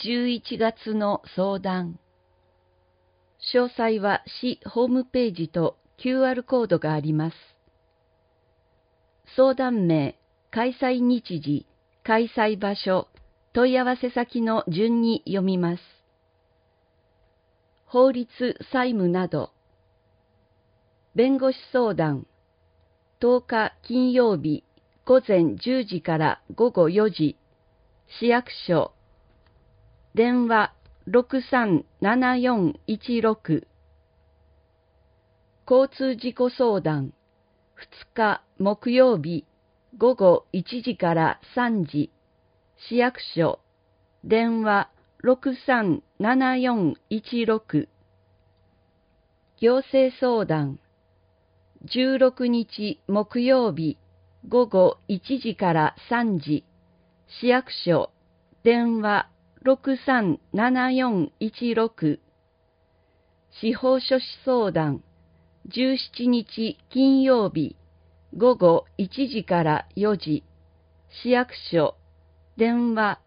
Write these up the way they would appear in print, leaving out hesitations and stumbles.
11月の相談。詳細は市ホームページと QR コードがあります。相談名、開催日時、開催場所、問い合わせ先の順に読みます。法律・債務など。弁護士相談。10日金曜日午前10時から午後4時。市役所。電話637416。交通事故相談。2日木曜日午後1時から3時。市役所。電話637416。行政相談。16日木曜日午後1時から3時。市役所。電話637416。司法書士相談。17日金曜日午後1時から4時。市役所。電話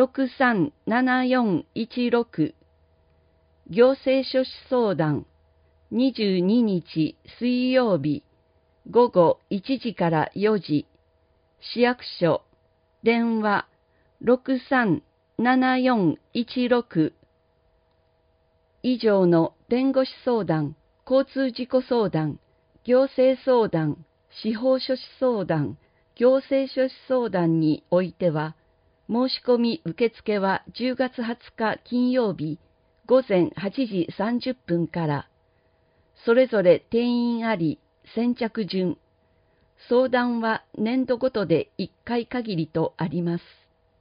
637416。行政書士相談。22日水曜日午後1時から4時。市役所。電話637416。以上の弁護士相談、交通事故相談、行政相談、司法書士相談、行政書士相談においては、申し込み受付は10月20日金曜日午前8時30分から、それぞれ定員あり、先着順。相談は年度ごとで1回限りとあります。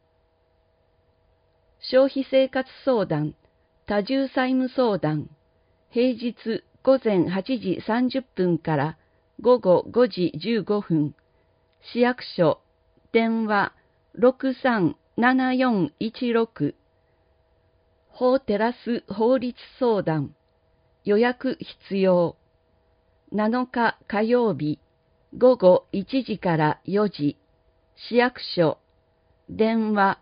消費生活相談、多重債務相談、平日午前8時30分から午後5時15分、市役所、電話637416。法テラス法律相談、予約必要。7日火曜日午後1時から4時。市役所。電話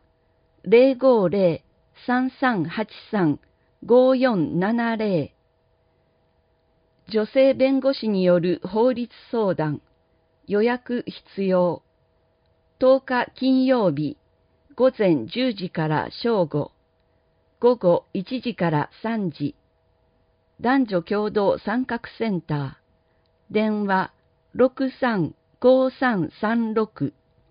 050-3383-5470。女性弁護士による法律相談。予約必要。10日金曜日午前10時から正午。午後1時から3時。男女共同参画センター。電話635336。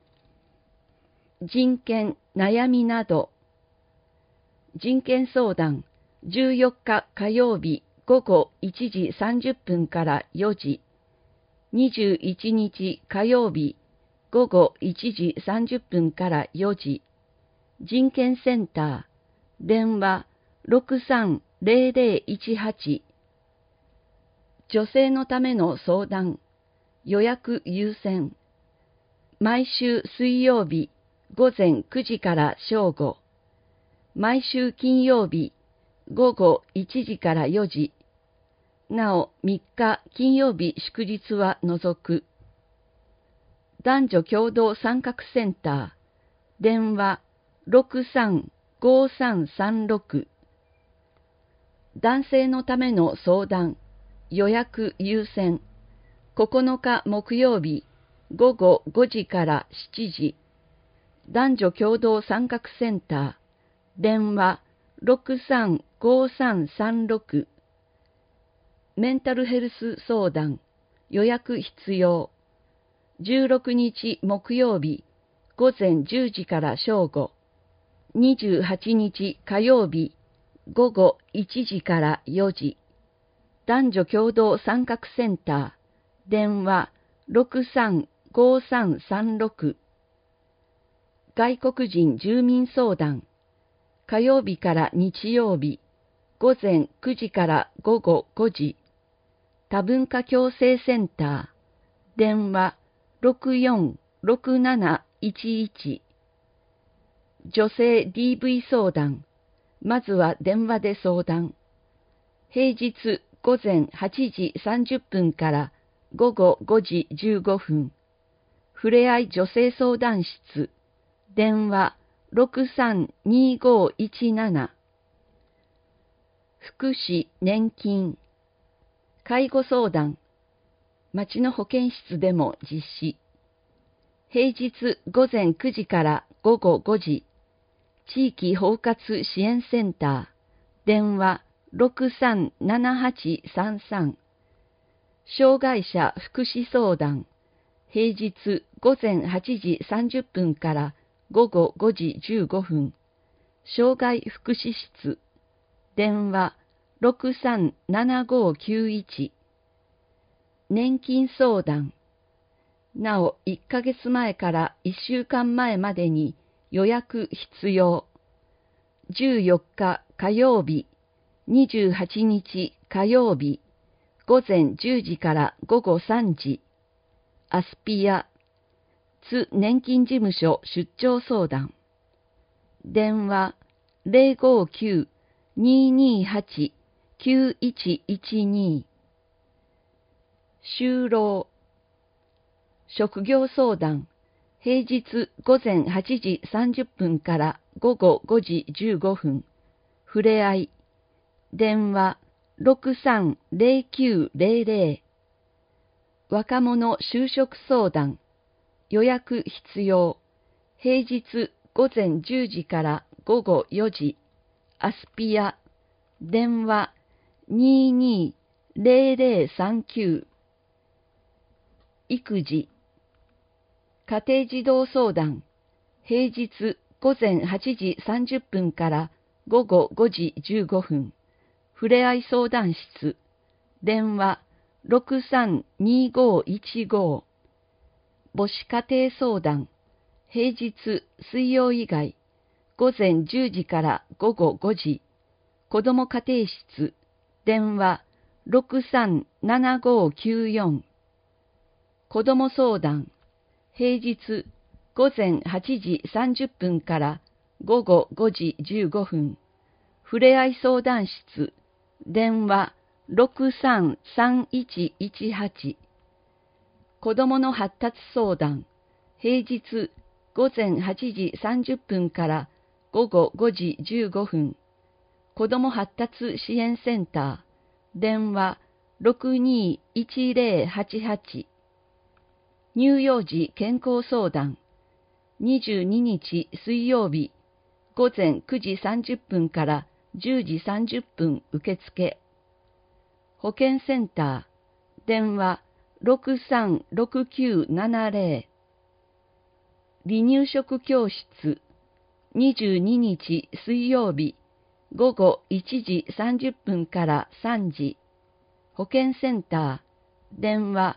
人権、悩みなど。人権相談。14日火曜日午後1時30分から4時。21日火曜日午後1時30分から4時。人権センター。電話630018。女性のための相談。予約優先。毎週水曜日午前9時から正午。毎週金曜日午後1時から4時。なお3日金曜日祝日は除く。男女共同参画センター。電話635336。男性のための相談。予約優先。9日木曜日午後5時から7時。男女共同参画センター。電話635336。メンタルヘルス相談。予約必要。16日木曜日午前10時から正午。28日火曜日午後1時から4時。男女共同参画センター。電話635336。外国人住民相談。火曜日から日曜日午前9時から午後5時。多文化共生センター。電話646711。女性 DV 相談。まずは電話で相談。平日午前8時30分から午後5時15分。ふれあい女性相談室。電話 632517福祉年金介護相談町の保健室でも実施平日午前9時から午後5時地域包括支援センター電話637833障害者福祉相談平日午前8時30分から午後5時15分障害福祉室電話637591年金相談なお1ヶ月前から1週間前までに予約必要14日火曜日28日火曜日午前10時から午後3時アスピア津年金事務所出張相談電話059-228-9112就労職業相談平日午前8時30分から午後5時15分ふれあい電話630900若者就職相談予約必要平日午前10時から午後4時アスピア電話220039育児家庭児童相談平日午前8時30分から午後5時15分ふれあい相談室電話632515母子家庭相談平日水曜以外午前10時から午後5時子ども家庭室電話637594子ども相談平日午前8時30分から午後5時15分ふれあい相談室電話633118子どもの発達相談平日午前8時30分から午後5時15分子ども発達支援センター電話621088乳幼児健康相談22日水曜日午前9時30分から10時30分受付保健センター電話636970離乳食教室22日水曜日午後1時30分から3時保健センター電話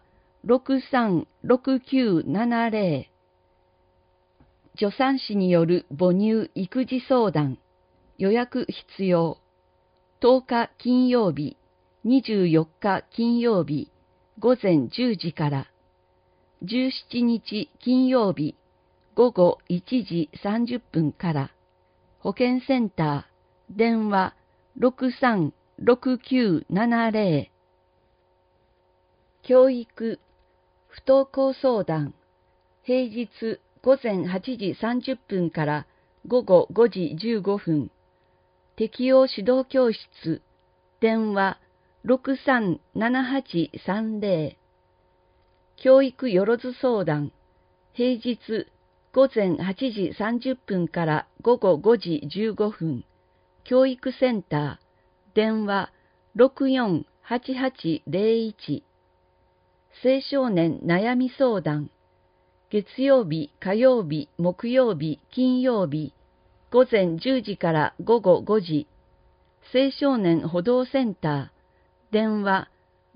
636970助産師による母乳育児相談予約必要10日金曜日24日金曜日午前10時から17日金曜日午後1時30分から保健センター電話636970教育不登校相談平日午前8時30分から午後5時15分適応指導教室電話637830教育よろず相談平日午前8時30分から午後5時15分教育センター電話648801青少年悩み相談月曜日、火曜日、木曜日、金曜日午前10時から午後5時青少年補導センター電話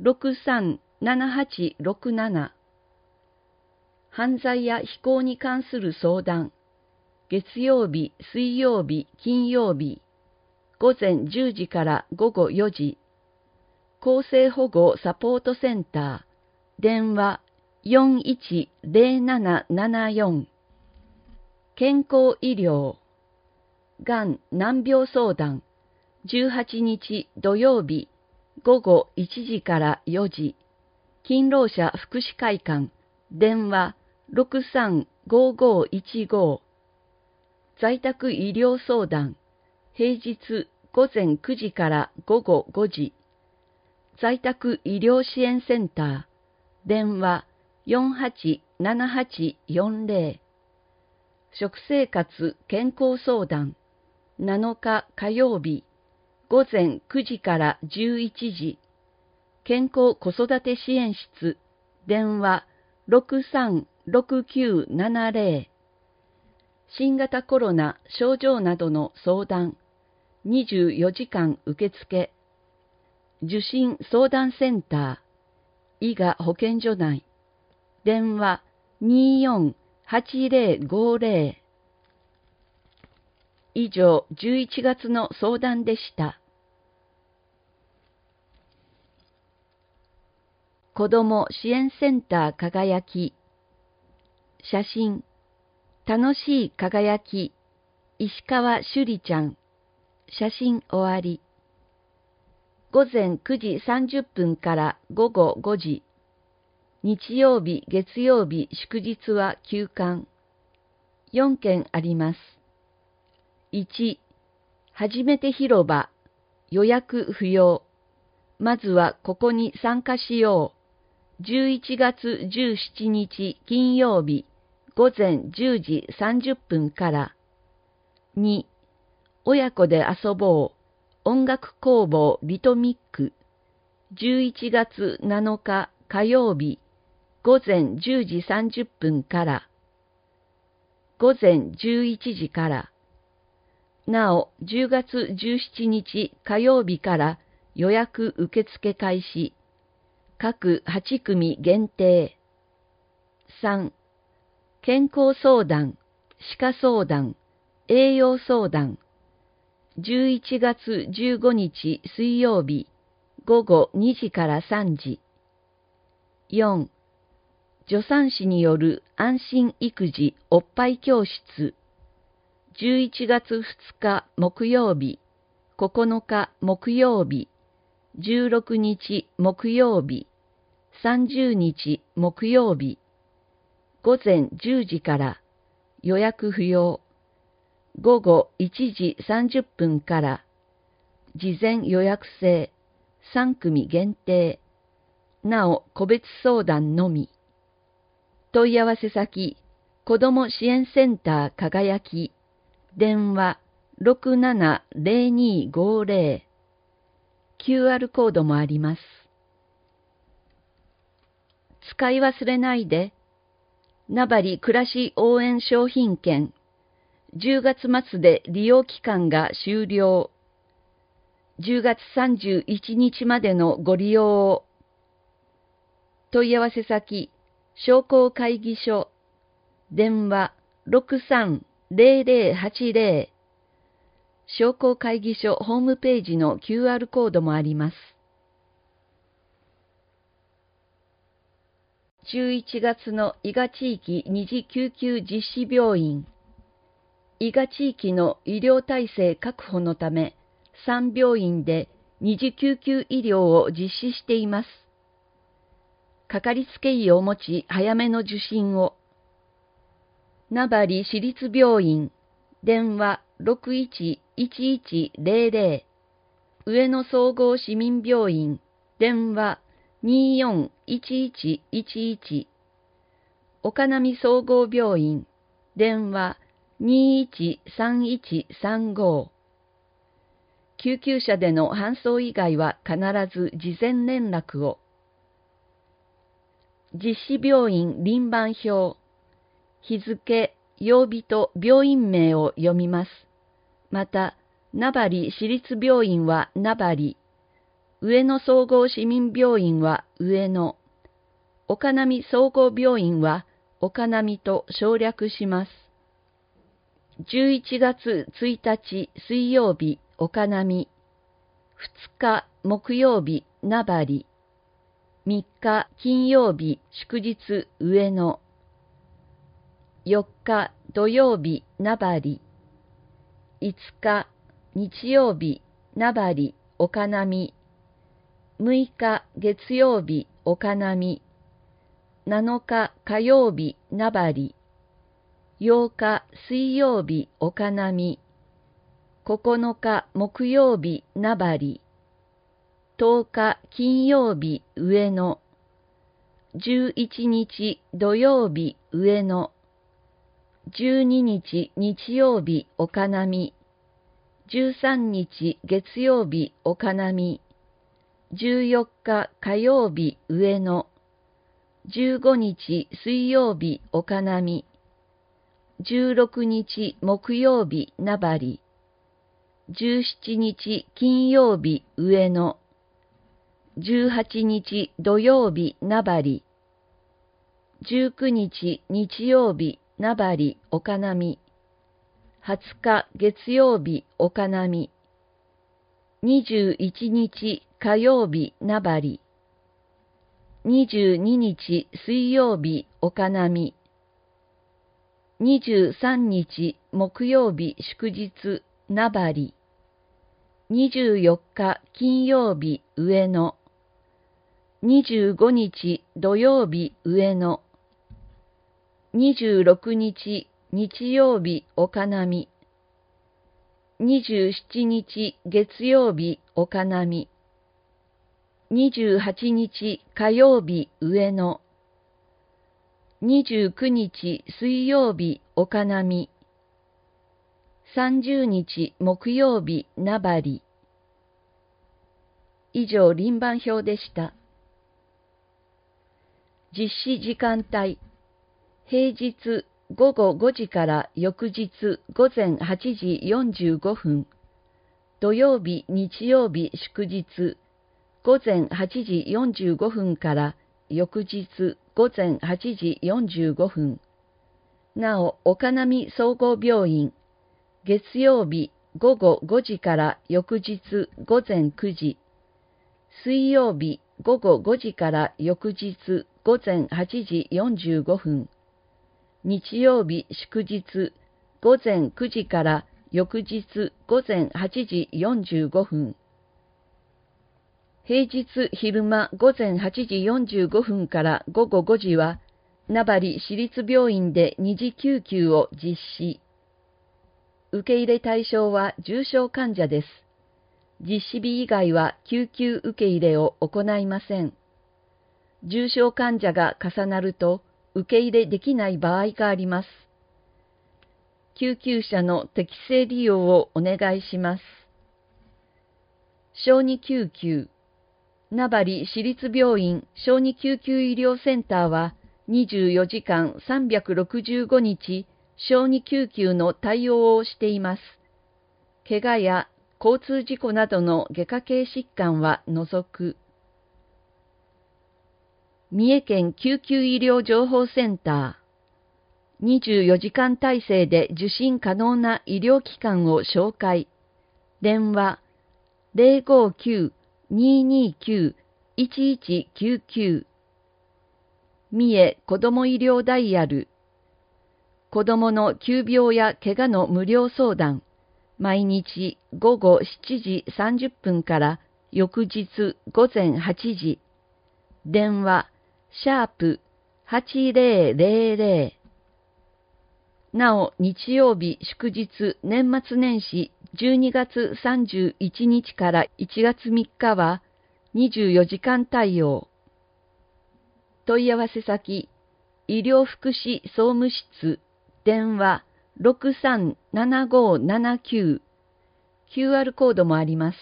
637867犯罪や非行に関する相談月曜日、水曜日、金曜日午前10時から午後4時更生保護サポートセンター電話410774健康医療がん難病相談18日土曜日午後1時から4時勤労者福祉会館電話635515 在宅医療相談、平日午前9時から午後5時。在宅医療支援センター、電話487840。食生活健康相談、7日火曜日、午前9時から11時。健康子育て支援室、電話636970。新型コロナ症状などの相談、24時間受付。受診相談センター、伊賀保健所内、電話248050。以上、11月の相談でした。子ども支援センター輝き。写真、楽しい輝き、石川朱里ちゃん。写真終わり。午前9時30分から午後5時。日曜日、月曜日、祝日は休館。4件あります。1、初めて広場、予約不要。まずはここに参加しよう。11月17日金曜日、午前10時30分から。2、親子で遊ぼう。音楽工房リトミック。11月7日火曜日、午前10時30分から。午前11時から。なお、10月17日火曜日から予約受付開始。各8組限定。3、健康相談、歯科相談、栄養相談。11月15日水曜日、午後2時から3時。4、助産師による安心育児おっぱい教室。11月2日木曜日、9日木曜日、16日木曜日、30日木曜日、午前10時から予約不要。午後1時30分から事前予約制3組限定。なお個別相談のみ。問い合わせ先、子ども支援センター輝き。電話670250。QR コードもあります。使い忘れないで。名張暮らし応援商品券。10月末で利用期間が終了。10月31日までのご利用を。問い合わせ先、商工会議所。電話630080。商工会議所ホームページの QR コードもあります。11月の伊賀地域二次救急実施病院。伊賀地域の医療体制確保のため、3病院で二次救急医療を実施しています。かかりつけ医を持ち早めの受診を。名張市立病院、電話611100。上野総合市民病院、電話241111。岡波総合病院、電話213135。救急車での搬送以外は必ず事前連絡を。実施病院輪番表。日付、曜日と病院名を読みます。また、名張市立病院は名張、上野総合市民病院は上野、岡波総合病院は岡波と省略します。11月1日水曜日、岡波、2日木曜日、名張、3日金曜日、祝日、上野、4日土曜日、名張、5日日曜日、名張、岡波、6日月曜日、岡波、7日火曜日、名張、 8日水曜日岡波、9日木曜日名張、10日金曜日上野、11日土曜日上野、12日日曜日岡波、13日月曜日岡波、14日火曜日上野、15日水曜日岡波、16日木曜日名張、17日金曜日上野、18日土曜日名張、19日日曜日名張岡波、20日月曜日岡波、21日火曜日名張、22日水曜日岡波、23日木曜日祝日名張、24日金曜日上野、25日土曜日上野、26日日曜日岡波、27日月曜日岡波、28日火曜日上野、29日水曜日岡波、30日木曜日名張。以上輪番表でした。実施時間帯、平日午後5時から翌日午前8時45分、土曜日日曜日祝日、午前8時45分から翌日午前8時45分。なお、岡波総合病院、月曜日午後5時から翌日午前9時、水曜日午後5時から翌日午前8時45分、日曜日祝日午前9時から翌日午前8時45分。平日昼間午前8時45分から午後5時は、名張市立病院で2次救急を実施。受け入れ対象は重症患者です。実施日以外は救急受け入れを行いません。重症患者が重なると受け入れできない場合があります。救急車の適正利用をお願いします。小児救急、名張市立病院小児救急医療センターは24時間365日小児救急の対応をしています。怪我や交通事故などの外科系疾患は除く。三重県救急医療情報センター、24時間体制で受診可能な医療機関を紹介。電話 059-229-1199。三重子ども医療ダイヤル。子どもの急病や怪我の無料相談。毎日午後7時30分から翌日午前8時。電話#8000。なお、日曜日祝日年末年始12月31日から1月3日は24時間対応。問い合わせ先、医療福祉総務室、電話637579。QR コードもあります。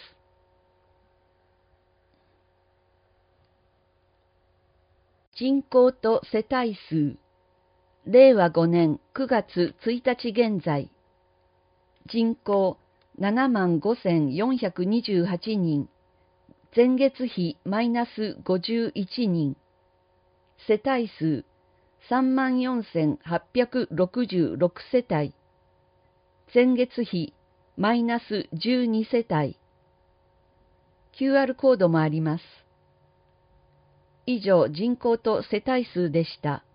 人口と世帯数、令和5年9月1日現在、人口75,428人、前月比マイナス51人、世帯数34,866世帯、前月比マイナス12世帯。QR コードもあります。以上、人口と世帯数でした。